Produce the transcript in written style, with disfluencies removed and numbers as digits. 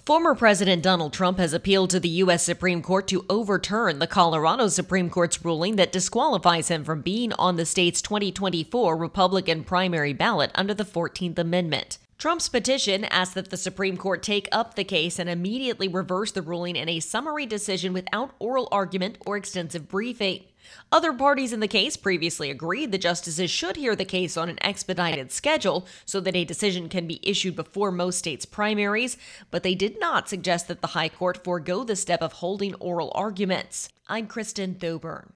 Former President Donald Trump has appealed to the U.S. Supreme Court to overturn the Colorado Supreme Court's ruling that disqualifies him from being on the state's 2024 Republican primary ballot under the 14th Amendment. Trump's petition asks that the Supreme Court take up the case and immediately reverse the ruling in a summary decision without oral argument or extensive briefing. Other parties in the case previously agreed the justices should hear the case on an expedited schedule so that a decision can be issued before most states' primaries, but they did not suggest that the High Court forego the step of holding oral arguments. I'm Kristen Thoburn.